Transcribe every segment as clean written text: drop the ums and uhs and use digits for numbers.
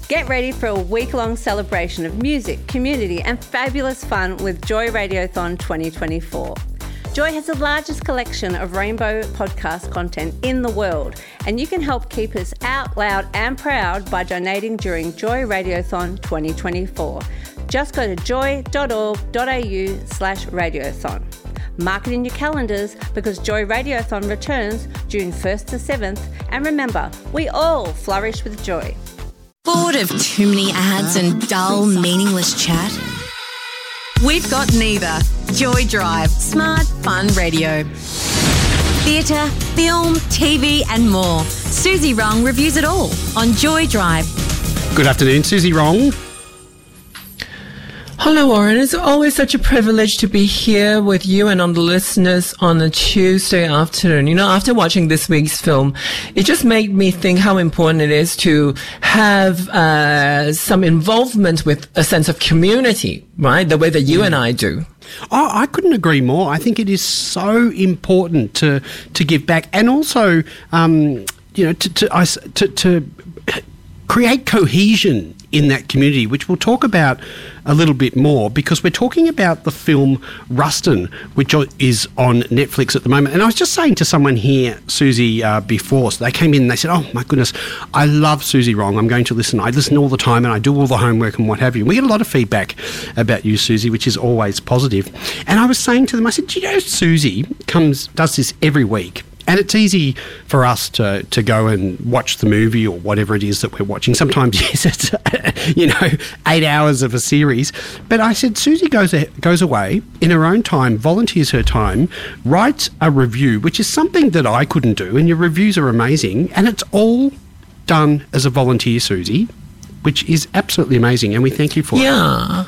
Get ready for a week-long celebration of music, community and fabulous fun with Joy Radiothon 2024. Joy has the largest collection of rainbow podcast content in the world, and you can help keep us out loud and proud by donating during Joy Radiothon 2024. Just go to joy.org.au/radiothon. Mark it in your calendars because Joy Radiothon returns June 1st to 7th, and remember, we all flourish with joy. Bored of too many ads and dull, meaningless chat? We've got neither. Joy Drive, smart, fun radio. Theatre, film, TV and more. Susie Wrong reviews it all on Joy Drive. Good afternoon, Susie Wrong. Hello, Warren. It's always such a privilege to be here with you and on the listeners on a Tuesday afternoon. You know, after watching this week's film, it just made me think how important it is to have some involvement with a sense of community, right? The way that you and I do. Oh, I couldn't agree more. I think it is so important to give back, and also, to create cohesion in that community, which we'll talk about a little bit more, because we're talking about the film Rustin, which is on Netflix at the moment. And I was just saying to someone here, Susie, before, so they came in and they said, oh my goodness, I love Susie Wrong. I'm going to listen. I listen all the time and I do all the homework and what have you. We get a lot of feedback about you, Susie, which is always positive. And I was saying to them, I said, do you know, Susie does this every week. And it's easy for us to go and watch the movie or whatever it is that we're watching. Sometimes, yes, it's, 8 hours of a series. But I said, Susie goes away in her own time, volunteers her time, writes a review, which is something that I couldn't do. And your reviews are amazing. And it's all done as a volunteer, Susie, which is absolutely amazing. And we thank you for it. Yeah.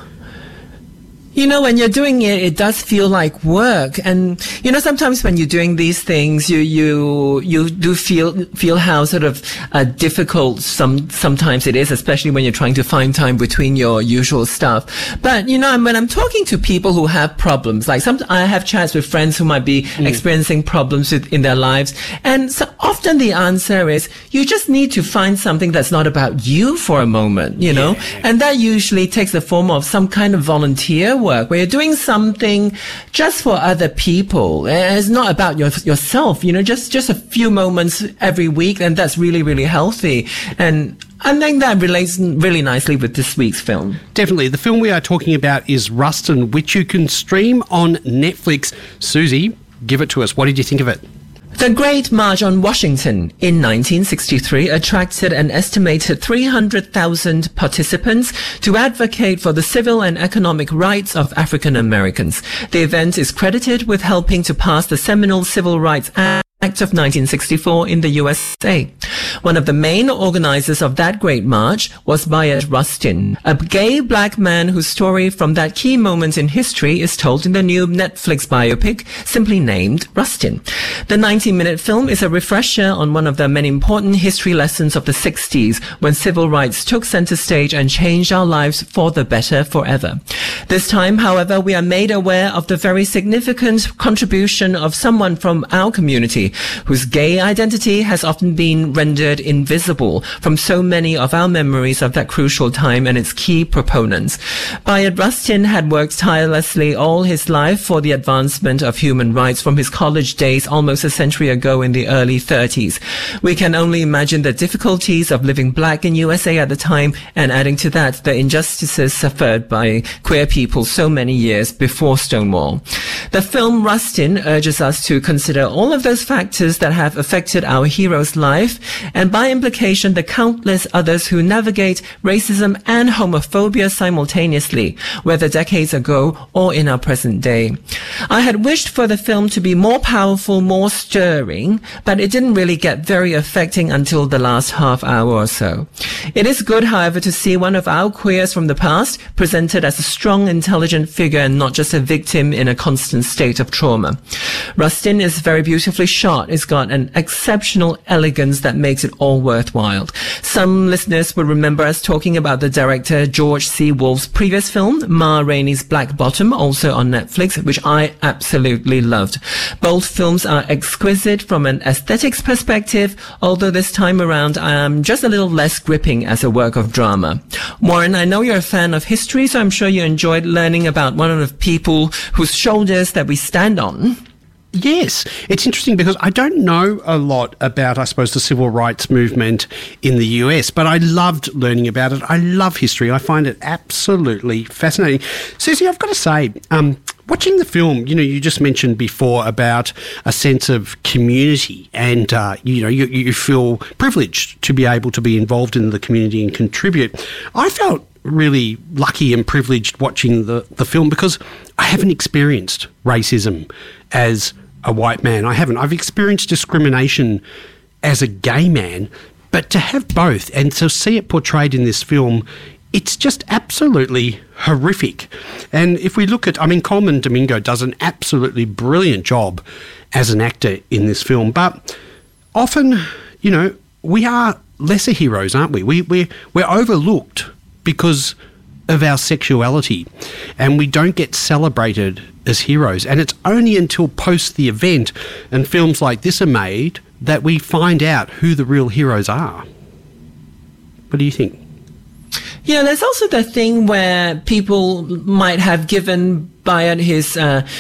You know, when you're doing it, it does feel like work. And, you know, sometimes when you're doing these things, you do feel how sort of difficult sometimes it is, especially when you're trying to find time between your usual stuff. But, you know, when I'm talking to people who have problems, like I have chats with friends who might be experiencing problems in their lives. And so often the answer is you just need to find something that's not about you for a moment, you know, and that usually takes the form of some kind of volunteer work where you're doing something just for other people. It's not about yourself, you know, just a few moments every week, and that's really, really healthy. And I think that relates really nicely with this week's film. Definitely. The film we are talking about is Rustin, which you can stream on Netflix. Susie, give it to us. What did you think of it? The Great March on Washington in 1963 attracted an estimated 300,000 participants to advocate for the civil and economic rights of African Americans. The event is credited with helping to pass the seminal Civil Rights Act of 1964 in the USA. One of the main organizers of that great march was Bayard Rustin, a gay black man whose story from that key moment in history is told in the new Netflix biopic simply named Rustin. The 90-minute film is a refresher on one of the many important history lessons of the 60s, when civil rights took center stage and changed our lives for the better forever. This time, however, we are made aware of the very significant contribution of someone from our community whose gay identity has often been rendered invisible from so many of our memories of that crucial time and its key proponents. Bayard Rustin had worked tirelessly all his life for the advancement of human rights from his college days almost a century ago in the early 30s. We can only imagine the difficulties of living black in USA at the time, and adding to that, the injustices suffered by queer people so many years before Stonewall. The film Rustin urges us to consider all of those factors that have affected our hero's life, and by implication the countless others who navigate racism and homophobia simultaneously, whether decades ago or in our present day. I had wished for the film to be more powerful, more stirring, but it didn't really get very affecting until the last half hour or so. It is good, however, to see one of our queers from the past presented as a strong, intelligent figure and not just a victim in a constant state of trauma. Rustin is very beautifully shot shot. It's got an exceptional elegance that makes it all worthwhile. Some listeners will remember us talking about the director George C. Wolfe's previous film, Ma Rainey's Black Bottom, also on Netflix, which I absolutely loved. Both films are exquisite from an aesthetics perspective, although this time around just a little less gripping as a work of drama. Warren, I know you're a fan of history, so I'm sure you enjoyed learning about one of the people whose shoulders that we stand on. Yes, it's interesting because I don't know a lot about, I suppose, the civil rights movement in the US, but I loved learning about it. I love history. I find it absolutely fascinating. Susie, I've got to say, watching the film, you just mentioned before about a sense of community and, you feel privileged to be able to be involved in the community and contribute. I felt really lucky and privileged watching the film because I haven't experienced racism as a white man. I haven't. I've experienced discrimination as a gay man, but to have both and to see it portrayed in this film, it's just absolutely horrific. And if we look at, Colman Domingo does an absolutely brilliant job as an actor in this film, but often, we are lesser heroes, aren't we? We're overlooked because of our sexuality, and we don't get celebrated as heroes. And it's only until post the event and films like this are made that we find out who the real heroes are. What do you think? Yeah, there's also the thing where people might have given Bayard his,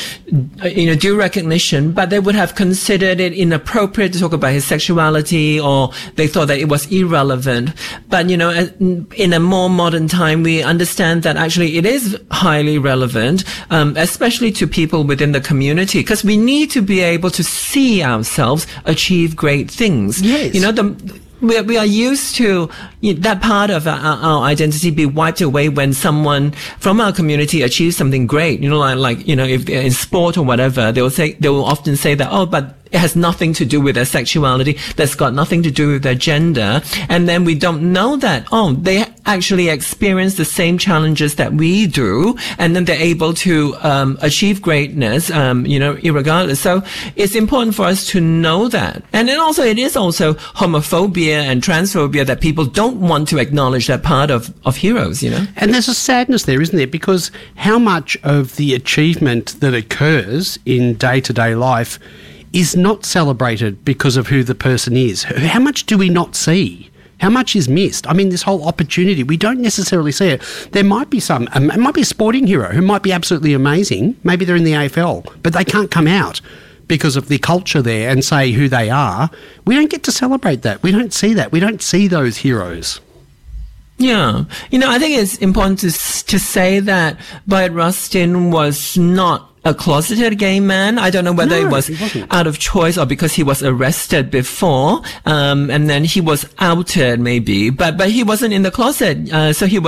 due recognition, but they would have considered it inappropriate to talk about his sexuality, or they thought that it was irrelevant. But, in a more modern time, we understand that actually it is highly relevant, especially to people within the community, because we need to be able to see ourselves achieve great things. Yes. We are used to that part of our identity be wiped away when someone from our community achieves something great. If they're in sport or whatever, they will often say that, but it has nothing to do with their sexuality. That's got nothing to do with their gender. And then we don't know that, they actually experience the same challenges that we do. And then they're able to, achieve greatness, irregardless. So it's important for us to know that. And then also, it is also homophobia and transphobia that people don't want to acknowledge that part of heroes, And there's a sadness there, isn't there? Because how much of the achievement that occurs in day-to-day life is not celebrated because of who the person is. How much do we not see? How much is missed? This whole opportunity, we don't necessarily see it. There might be it might be a sporting hero who might be absolutely amazing. Maybe they're in the AFL, but they can't come out because of the culture there and say who they are. We don't get to celebrate that. We don't see that. We don't see those heroes. Yeah. I think it's important to say that Bayard Rustin was not a closeted gay man. I don't know whether it was out of choice or because he was arrested before, and then he was outed maybe, but he wasn't in the closet. So in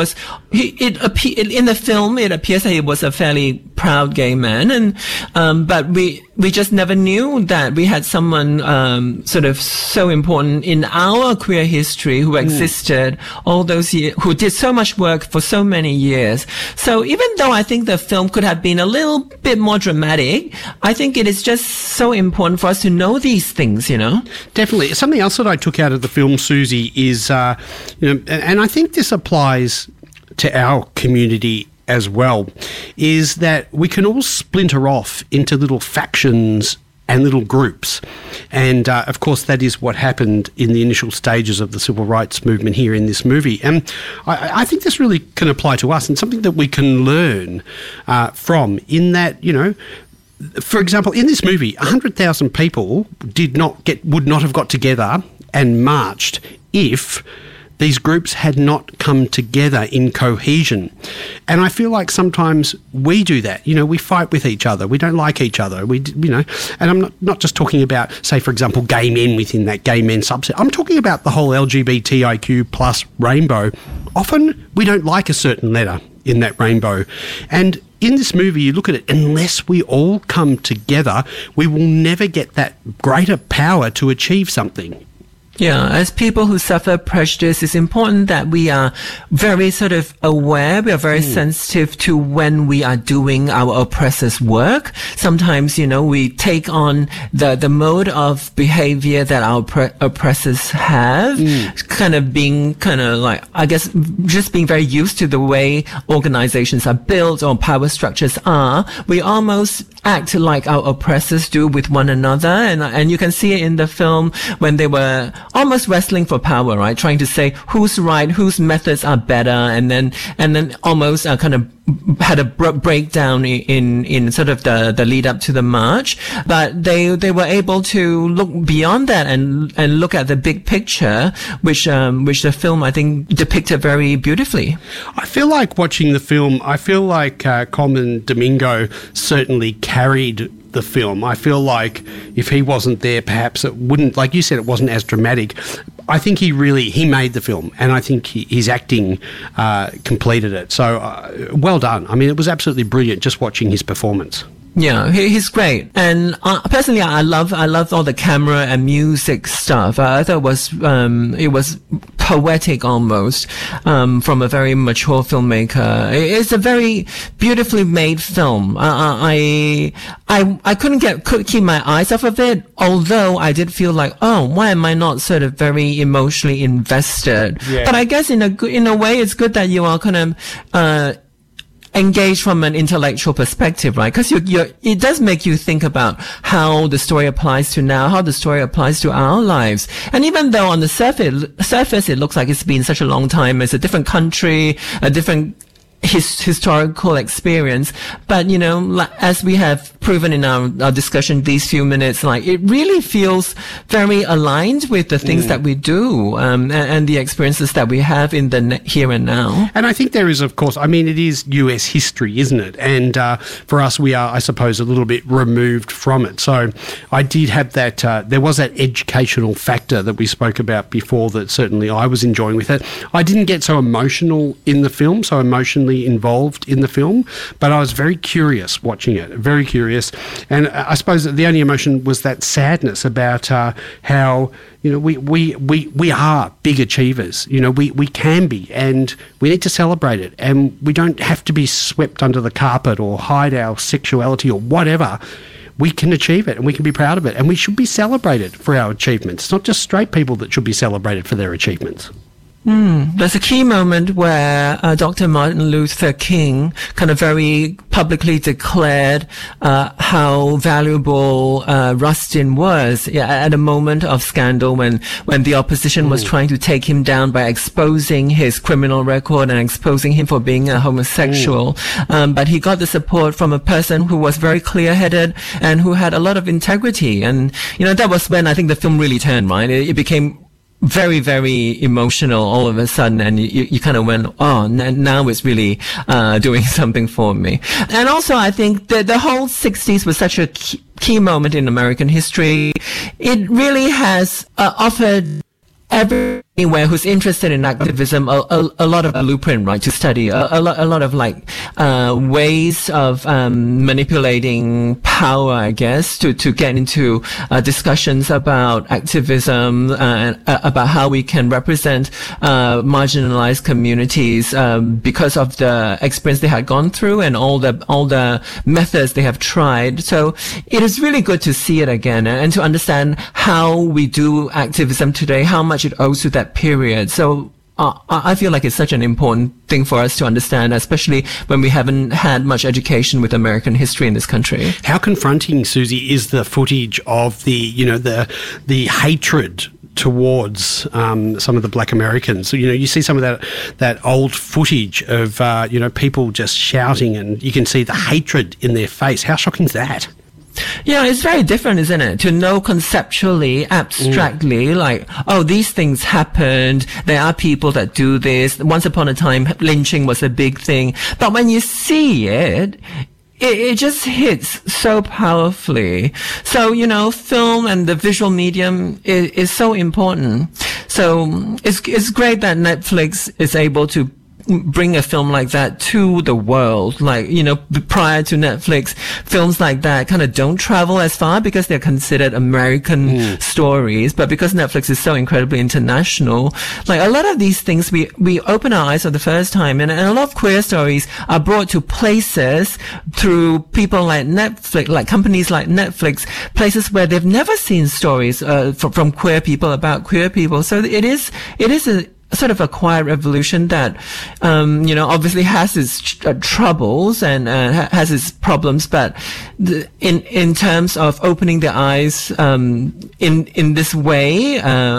the film, it appears that he was a fairly proud gay man, and, but we just never knew that we had someone, sort of so important in our queer history who existed all those years, who did so much work for so many years. So even though I think the film could have been a little bit more dramatic, I think it is just so important for us to know these things, Definitely. Something else that I took out of the film, Susie, is, and I think this applies to our community as well, is that we can all splinter off into little factions and little groups. And, of course, that is what happened in the initial stages of the civil rights movement here in this movie. And I think this really can apply to us and something that we can learn from, in that, for example, in this movie, 100,000 people would not have got together and marched if these groups had not come together in cohesion. And I feel like sometimes we do that. We fight with each other. We don't like each other. And I'm not just talking about, say, for example, gay men within that gay men subset. I'm talking about the whole LGBTIQ plus rainbow. Often we don't like a certain letter in that rainbow. And in this movie, you look at it, unless we all come together, we will never get that greater power to achieve something. Yeah, as people who suffer prejudice, it's important that we are very sort of aware, we are very sensitive to when we are doing our oppressors' work. Sometimes, we take on the mode of behavior that our oppressors have, just being very used to the way organizations are built or power structures are. We almost act like our oppressors do with one another, and you can see it in the film when they were almost wrestling for power, right? Trying to say who's right, whose methods are better, and then almost kind of had a breakdown in sort of the lead up to the march. But they were able to look beyond that and look at the big picture, which the film, I think, depicted very beautifully. I feel like watching the film, Colman Domingo certainly carried the film. I feel like if he wasn't there, perhaps it wouldn't, like you said, it wasn't as dramatic. I think he made the film, and I think his acting completed it. So well done. I mean, it was absolutely brilliant just watching his performance. Yeah, he's great. And personally, I love all the camera and music stuff. I thought it was poetic almost, from a very mature filmmaker. It's a very beautifully made film. I couldn't keep my eyes off of it, although I did feel like, why am I not sort of very emotionally invested? Yeah. But I guess in a way, it's good that you are kind of, engaged from an intellectual perspective, right? Because it does make you think about how the story applies to now, how the story applies to our lives. And even though on the surface it looks like it's been such a long time, it's a different country, a different historical experience, but as we have proven in our discussion these few minutes, like it really feels very aligned with the things that we do, and the experiences that we have in the here and now. And I think there is, of course, it is US history, isn't it? And for us, we are, I suppose, a little bit removed from it. So I did have that, there was that educational factor that we spoke about before that certainly I was enjoying with it. I didn't get so emotional in the film, so emotionally involved in the film, but I was very curious watching it, very curious. And I suppose the only emotion was that sadness about how we are big achievers. We can be, and we need to celebrate it, and we don't have to be swept under the carpet or hide our sexuality or whatever. We can achieve it, and we can be proud of it, and we should be celebrated for our achievements. It's not just straight people that should be celebrated for their achievements. There's a key moment where Dr. Martin Luther King kind of very publicly declared how valuable Rustin was at a moment of scandal when the opposition was trying to take him down by exposing his criminal record and exposing him for being a homosexual. But he got the support from a person who was very clear-headed and who had a lot of integrity. And, that was when I think the film really turned, right? It became very, very emotional all of a sudden, and you kind of went, now it's really doing something for me. And also, I think that the whole 60s was such a key moment in American history. It really has offered everywhere who's interested in activism a lot of blueprint, right, to study a lot of ways of manipulating power, I guess, to get into discussions about activism, about how we can represent marginalized communities because of the experience they had gone through and all the methods they have tried. So it is really good to see it again and to understand how we do activism today, how much it owes to that period. So I feel like it's such an important thing for us to understand, especially when we haven't had much education with American history in this country. How confronting, Susie, is the footage of the hatred towards some of the black Americans? You see some of that old footage of people just shouting, and you can see the hatred in their face. How shocking is that? Yeah, it's very different, isn't it? To know conceptually, abstractly, these things happened. There are people that do this. Once upon a time, lynching was a big thing. But when you see it, it just hits so powerfully. So, film and the visual medium is so important. So it's great that Netflix is able to bring a film like that to the world. Like, prior to Netflix, films like that kind of don't travel as far because they're considered American stories. But because Netflix is so incredibly international, like a lot of these things, we open our eyes for the first time, and a lot of queer stories are brought to places through people like Netflix, like companies like Netflix, places where they've never seen stories from queer people about queer people. So it is a sort of a quiet revolution that, obviously has its troubles and has its problems, but in terms of opening the eyes in this way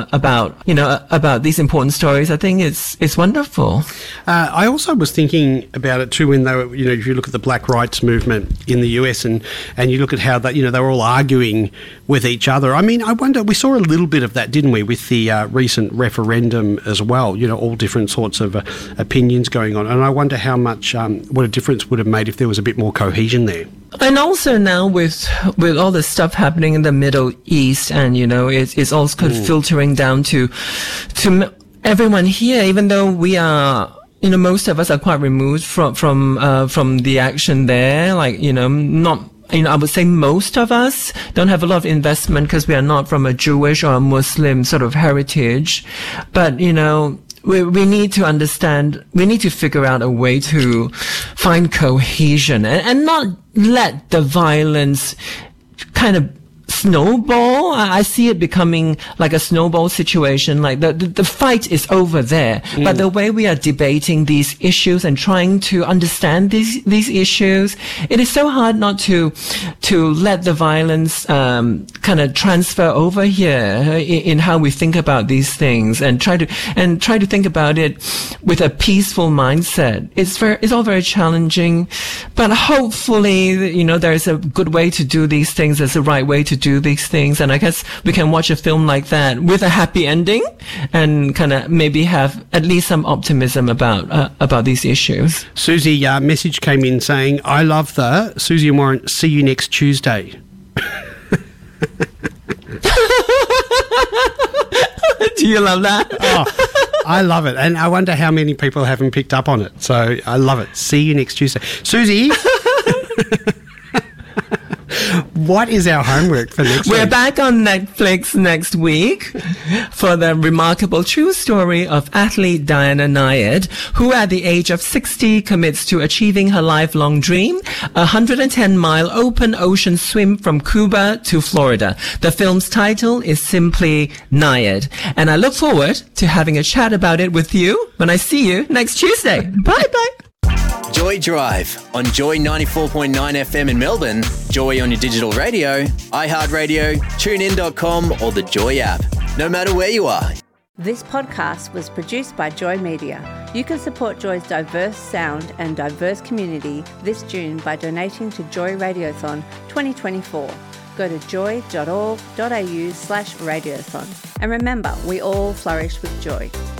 about these important stories, I think it's wonderful. I also was thinking about it too when they were, if you look at the Black Rights Movement in the US and you look at how that, they were all arguing with each other. I mean, I wonder, we saw a little bit of that, didn't we, with the recent referendum as well. All different sorts of opinions going on. And I wonder how much, what a difference would have made if there was a bit more cohesion there. And also now with all the stuff happening in the Middle East, and, it's also kind of filtering down to everyone here, even though we are, most of us are quite removed from the action there, like, not, I would say most of us don't have a lot of investment because we are not from a Jewish or a Muslim sort of heritage. But, we need to understand, we need to figure out a way to find cohesion and not let the violence kind of snowball. I see it becoming like a snowball situation. Like the fight is over there, but the way we are debating these issues and trying to understand these issues, it is so hard not to let the violence kind of transfer over here in how we think about these things and try to think about it with a peaceful mindset. It's all very challenging, but hopefully there is a good way to do these things. There's a right way to do these things, and I guess we can watch a film like that with a happy ending and kind of maybe have at least some optimism about these issues. Susie, message came in saying, I love the Susie and Warren, see you next Tuesday. Do you love that? Oh, I love it, and I wonder how many people haven't picked up on it. So I love it. See you next Tuesday. Susie, what is our homework for next week? We're back on Netflix next week for the remarkable true story of athlete Diana Nyad, who at the age of 60 commits to achieving her lifelong dream, a 110-mile open ocean swim from Cuba to Florida. The film's title is simply Nyad, and I look forward to having a chat about it with you when I see you next Tuesday. Bye-bye. Joy Drive on Joy 94.9 FM in Melbourne, Joy on your digital radio, iHeartRadio, TuneIn.com or the Joy app. No matter where you are. This podcast was produced by Joy Media. You can support Joy's diverse sound and diverse community this June by donating to Joy Radiothon 2024. Go to joy.org.au/radiothon. And remember, we all flourish with joy.